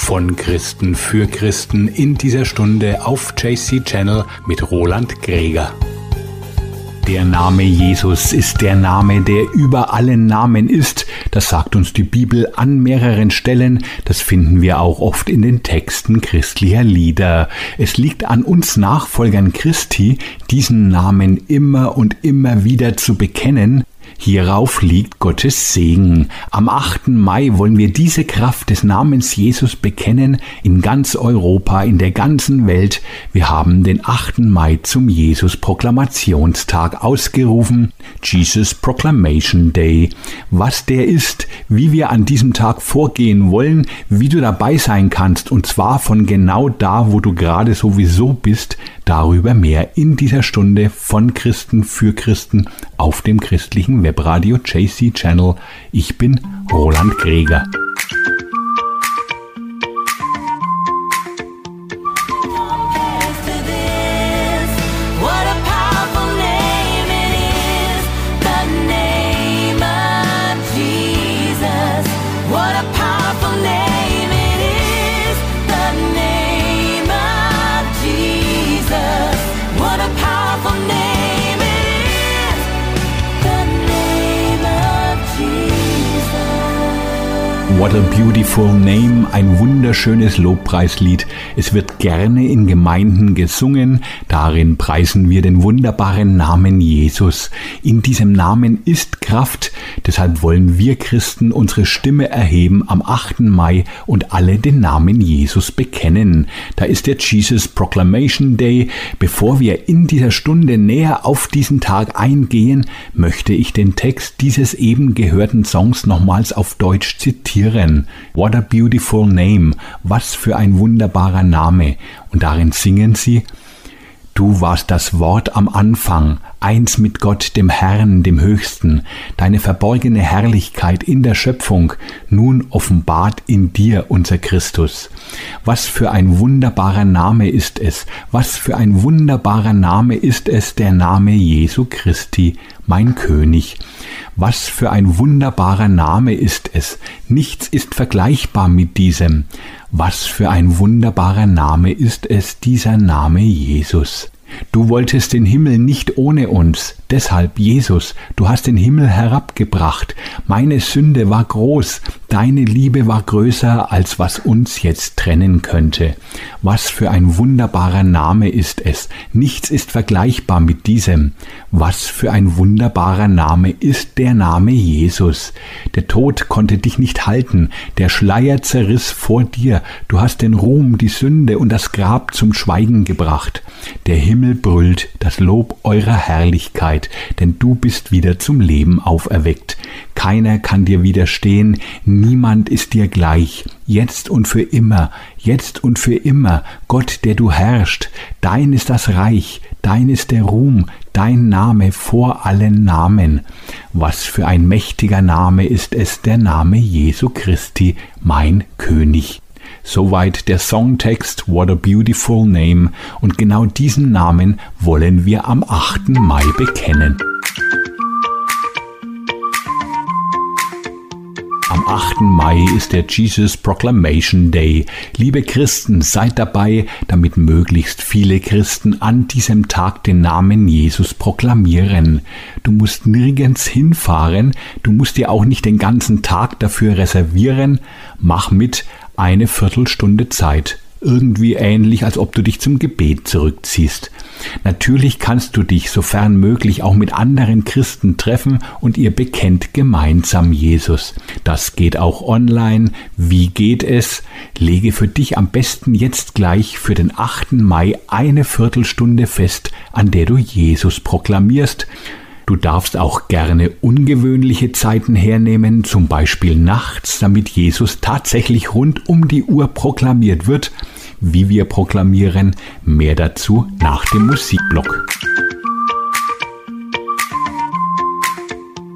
Von Christen für Christen in dieser Stunde auf JC Channel mit Roland Greger. Der Name Jesus ist der Name, der über allen Namen ist. Das sagt uns die Bibel an mehreren Stellen. Das finden wir auch oft in den Texten christlicher Lieder. Es liegt an uns Nachfolgern Christi, diesen Namen immer und immer wieder zu bekennen. Hierauf liegt Gottes Segen. Am 8. Mai wollen wir diese Kraft des Namens Jesus bekennen in ganz Europa, in der ganzen Welt. Wir haben den 8. Mai zum Jesus-Proklamationstag ausgerufen, Jesus Proclamation Day. Was der ist, wie wir an diesem Tag vorgehen wollen, wie du dabei sein kannst, und zwar von genau da, wo du gerade sowieso bist, darüber mehr in dieser Stunde von Christen für Christen auf dem christlichen Webradio JC Channel. Ich bin Roland Greger. What a beautiful name, ein wunderschönes Lobpreislied. Es wird gerne in Gemeinden gesungen. Darin preisen wir den wunderbaren Namen Jesus. In diesem Namen ist Kraft. Deshalb wollen wir Christen unsere Stimme erheben am 8. Mai und alle den Namen Jesus bekennen. Da ist der Jesus Proclamation Day. Bevor wir in dieser Stunde näher auf diesen Tag eingehen, möchte ich den Text dieses eben gehörten Songs nochmals auf Deutsch zitieren. What a beautiful name, was für ein wunderbarer Name. Und darin singen sie: Du warst das Wort am Anfang, eins mit Gott, dem Herrn, dem Höchsten. Deine verborgene Herrlichkeit in der Schöpfung, nun offenbart in dir, unser Christus. Was für ein wunderbarer Name ist es, was für ein wunderbarer Name ist es, der Name Jesu Christi, mein König. Was für ein wunderbarer Name ist es, nichts ist vergleichbar mit diesem. Was für ein wunderbarer Name ist es, dieser Name Jesus. Du wolltest den Himmel nicht ohne uns, deshalb, Jesus, du hast den Himmel herabgebracht. Meine Sünde war groß, deine Liebe war größer, als was uns jetzt trennen könnte. Was für ein wunderbarer Name ist es, nichts ist vergleichbar mit diesem. Was für ein wunderbarer Name ist der Name Jesus. Der Tod konnte dich nicht halten, der Schleier zerriss vor dir, du hast den Ruhm, die Sünde und das Grab zum Schweigen gebracht. Der Himmel brüllt das Lob eurer Herrlichkeit, denn du bist wieder zum Leben auferweckt. Keiner kann dir widerstehen, niemand ist dir gleich. Jetzt und für immer, Gott, der du herrschst, dein ist das Reich, dein ist der Ruhm, dein Name vor allen Namen. Was für ein mächtiger Name ist es, der Name Jesu Christi, mein König. Soweit der Songtext What a Beautiful Name, und genau diesen Namen wollen wir am 8. Mai bekennen. Am 8. Mai ist der Jesus Proclamation Day. Liebe Christen, seid dabei, damit möglichst viele Christen an diesem Tag den Namen Jesus proklamieren. Du musst nirgends hinfahren, du musst dir auch nicht den ganzen Tag dafür reservieren. Mach mit, eine Viertelstunde Zeit. Irgendwie ähnlich, als ob du dich zum Gebet zurückziehst. Natürlich kannst du dich, sofern möglich, auch mit anderen Christen treffen und ihr bekennt gemeinsam Jesus. Das geht auch online. Wie geht es? Lege für dich am besten jetzt gleich für den 8. Mai eine Viertelstunde fest, an der du Jesus proklamierst. Du darfst auch gerne ungewöhnliche Zeiten hernehmen, zum Beispiel nachts, damit Jesus tatsächlich rund um die Uhr proklamiert wird. Wie wir proklamieren, mehr dazu nach dem Musikblock. Du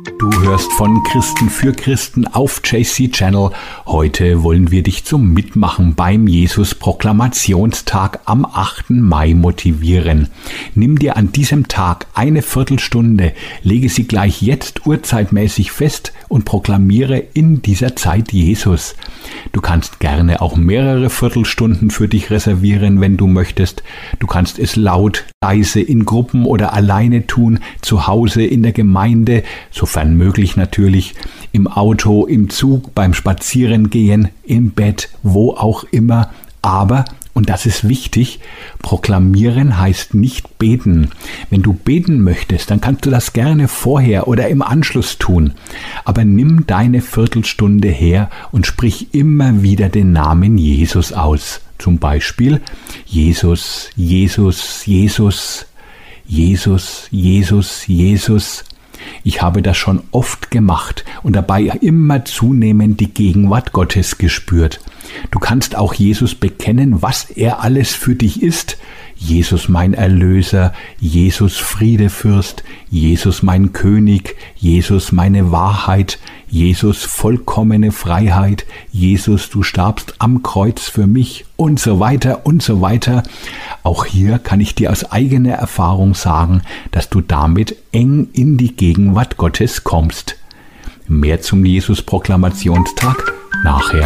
hörst von Christen für Christen auf JC Channel. Heute wollen wir dich zum Mitmachen beim Jesus-Proklamationstag am 8. Mai motivieren. Nimm dir an diesem Tag eine Viertelstunde, lege sie gleich jetzt uhrzeitmäßig fest und proklamiere in dieser Zeit Jesus. Du kannst gerne auch mehrere Viertelstunden für dich reservieren, wenn du möchtest. Du kannst es laut, leise, in Gruppen oder alleine tun, zu Hause, in der Gemeinde, sofern möglich natürlich, im Auto, im Zug, beim Spazierengehen, im Bett, wo auch immer. Aber, und das ist wichtig, proklamieren heißt nicht beten. Wenn du beten möchtest, dann kannst du das gerne vorher oder im Anschluss tun. Aber nimm deine Viertelstunde her und sprich immer wieder den Namen Jesus aus. Zum Beispiel Jesus, Jesus, Jesus, Jesus, Jesus, Jesus. Ich habe das schon oft gemacht und dabei immer zunehmend die Gegenwart Gottes gespürt. Du kannst auch Jesus bekennen, was er alles für dich ist. Jesus mein Erlöser, Jesus Friedefürst, Jesus mein König, Jesus meine Wahrheit, Jesus vollkommene Freiheit, Jesus du starbst am Kreuz für mich und so weiter und so weiter. Auch hier kann ich dir aus eigener Erfahrung sagen, dass du damit eng in die Gegenwart Gottes kommst. Mehr zum Jesus-Proklamationstag nachher.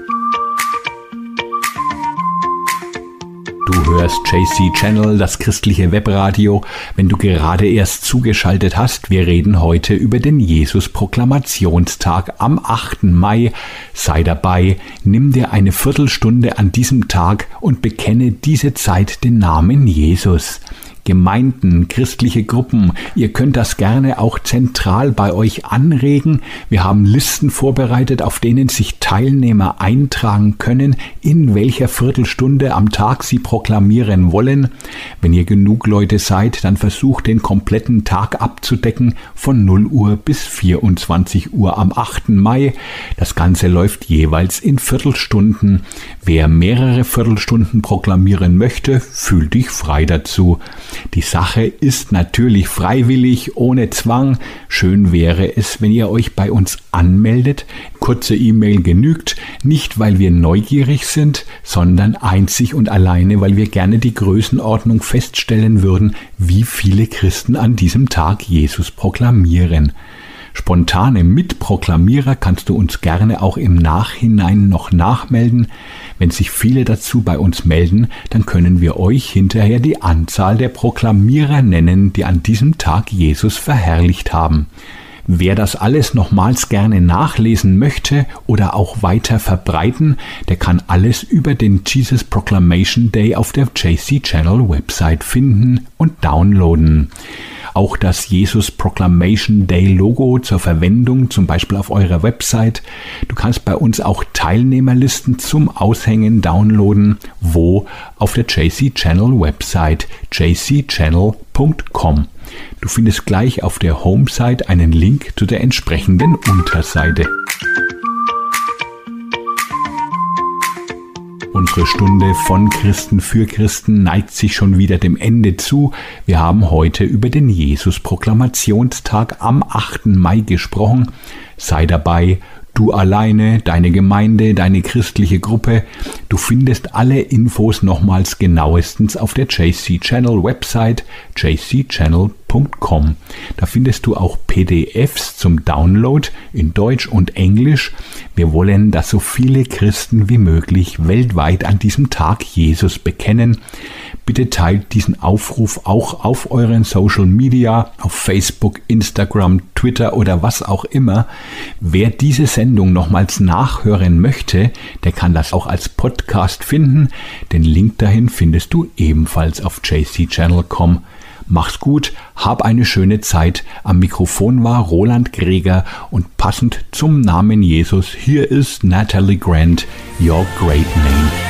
Du hörst JC Channel, das christliche Webradio. Wenn du gerade erst zugeschaltet hast, wir reden heute über den Jesus-Proklamationstag am 8. Mai. Sei dabei, nimm dir eine Viertelstunde an diesem Tag und bekenne diese Zeit den Namen Jesus. Gemeinden, christliche Gruppen, ihr könnt das gerne auch zentral bei euch anregen. Wir haben Listen vorbereitet, auf denen sich Teilnehmer eintragen können, in welcher Viertelstunde am Tag sie proklamieren wollen. Wenn ihr genug Leute seid, dann versucht den kompletten Tag abzudecken, von 0 Uhr bis 24 Uhr am 8. Mai. Das Ganze läuft jeweils in Viertelstunden. Wer mehrere Viertelstunden proklamieren möchte, fühl dich frei dazu. Die Sache ist natürlich freiwillig, ohne Zwang. Schön wäre es, wenn ihr euch bei uns anmeldet. Kurze E-Mail genügt, nicht weil wir neugierig sind, sondern einzig und alleine, weil wir gerne die Größenordnung feststellen würden, wie viele Christen an diesem Tag Jesus proklamieren. Spontane Mitproklamierer kannst du uns gerne auch im Nachhinein noch nachmelden. Wenn sich viele dazu bei uns melden, dann können wir euch hinterher die Anzahl der Proklamierer nennen, die an diesem Tag Jesus verherrlicht haben. Wer das alles nochmals gerne nachlesen möchte oder auch weiter verbreiten, der kann alles über den Jesus Proclamation Day auf der JC Channel Website finden und downloaden. Auch das Jesus Proclamation Day Logo zur Verwendung, zum Beispiel auf eurer Website. Du kannst bei uns auch Teilnehmerlisten zum Aushängen downloaden. Wo? Auf der JC Channel Website jcchannel.com. Du findest gleich auf der Homesite einen Link zu der entsprechenden Unterseite. Unsere Stunde von Christen für Christen neigt sich schon wieder dem Ende zu. Wir haben heute über den Jesus-Proklamationstag am 8. Mai gesprochen. Sei dabei, du alleine, deine Gemeinde, deine christliche Gruppe. Du findest alle Infos nochmals genauestens auf der JC Channel Website jcchannel.com. Da findest du auch PDFs zum Download in Deutsch und Englisch. Wir wollen, dass so viele Christen wie möglich weltweit an diesem Tag Jesus bekennen. Bitte teilt diesen Aufruf auch auf euren Social Media, auf Facebook, Instagram, Twitter oder was auch immer. Wer diese Sendung nochmals nachhören möchte, der kann das auch als Podcast finden. Den Link dahin findest du ebenfalls auf jcchannel.com. Mach's gut, hab eine schöne Zeit. Am Mikrofon war Roland Greger und passend zum Namen Jesus, hier ist Natalie Grant, Your Great Name.